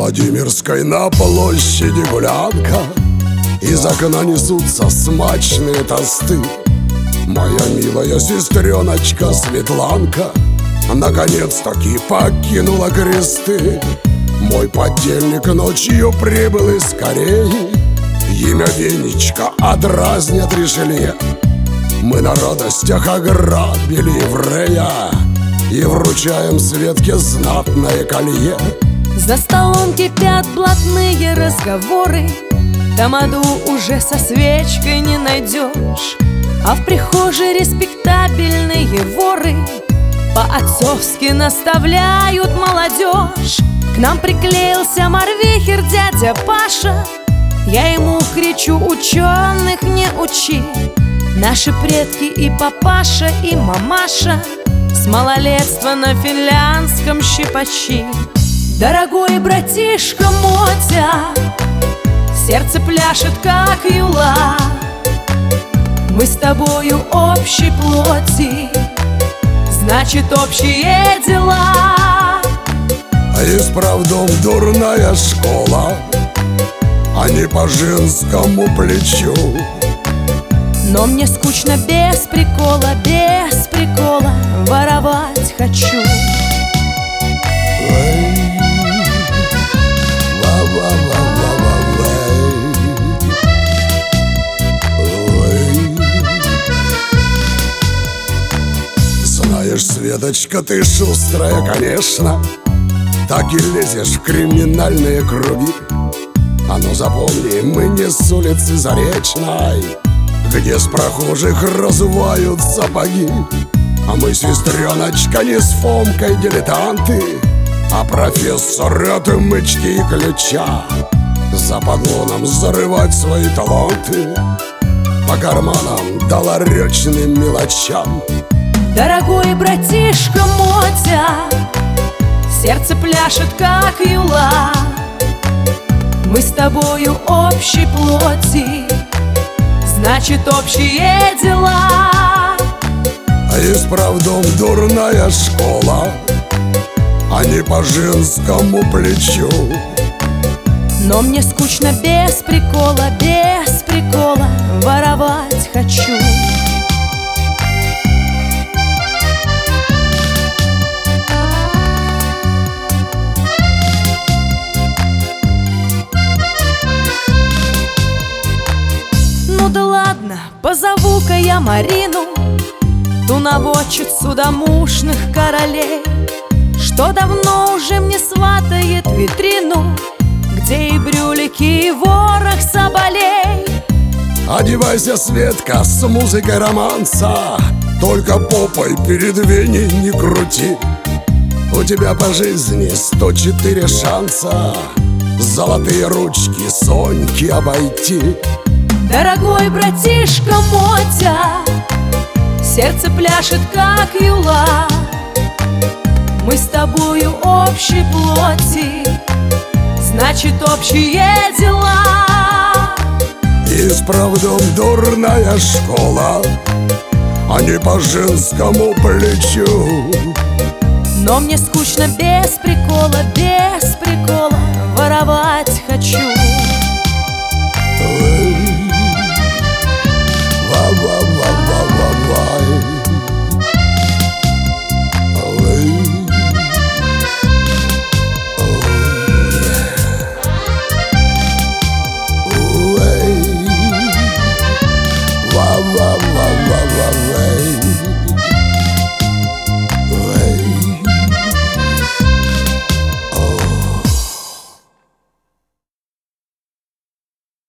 Владимирской на площади гулянка, из окна несутся смачные тосты. Моя милая сестреночка Светланка наконец-таки покинула кресты. Мой подельник ночью прибыл из Кореи, имя Венечка отразнят Ришелье. Мы на радостях ограбили еврея и вручаем Светке знатное колье. За столом кипят блатные разговоры, тамаду уже со свечкой не найдешь. А в прихожей респектабельные воры по-отцовски наставляют молодежь. К нам приклеился морвихер дядя Паша. Я ему кричу: ученых не учи. Наши предки и папаша, и мамаша с малолетства на финляндском щипачи. Дорогой братишка Мотя, сердце пляшет, как юла. Мы с тобою общей плоти, значит, общие дела. А исправдом дурная школа, а не по женскому плечу. Но мне скучно без прикола, воровать хочу. Знаешь, Светочка, ты шустрая, конечно, так и лезешь в криминальные круги. А ну запомни, мы не с улицы Заречной, где с прохожих разувают сапоги. А мы, сестреночка, не с Фомкой дилетанты, а профессор отмычки и ключа. Западло нам зарывать свои таланты по карманам да ларечным мелочам. Дорогой братишка Мотя, сердце пляшет, как юла. Мы с тобою общей плоти, значит, общие дела. А исправдом дурная школа, а не по женскому плечу. Но мне скучно без прикола, воровать хочу. Ну да ладно, позову-ка я Марину, ту наводчицу домушных королей, что давно уже мне сватает витрину, где и брюлики, и ворох соболей. Одевайся, Светка, с музыкой романса, только попой перед Веней не крути. У тебя по жизни 104 шанса золотые ручки Соньки обойти. Дорогой братишка Мотя, сердце пляшет, как юла. Мы с тобою общей плоти, значит, общие дела. Исправдом дурная школа, а не по женскому плечу. Но мне скучно без прикола, воровать хочу. Ва-ва-ва-ва-ва-ва.